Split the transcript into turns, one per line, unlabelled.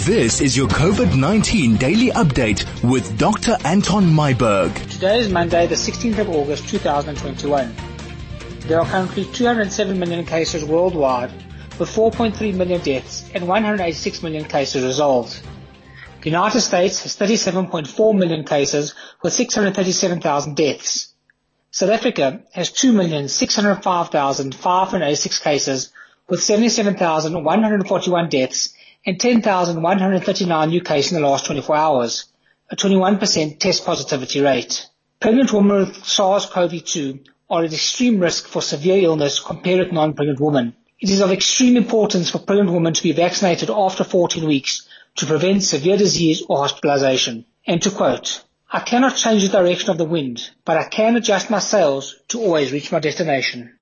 This is your COVID-19 daily update with Dr. Anton Myburgh.
Today is Monday, the 16th of August, 2021. There are currently 207 million cases worldwide, with 4.3 million deaths and 186 million cases resolved. The United States has 37.4 million cases with 637,000 deaths. South Africa has 2,605,586 cases with 77,141 deaths and 10,139 new cases in the last 24 hours, a 21% test positivity rate. Pregnant women with SARS-CoV-2 are at extreme risk for severe illness compared with non-pregnant women. It is of extreme importance for pregnant women to be vaccinated after 14 weeks to prevent severe disease or hospitalization. And to quote, "I cannot change the direction of the wind, but I can adjust my sails to always reach my destination."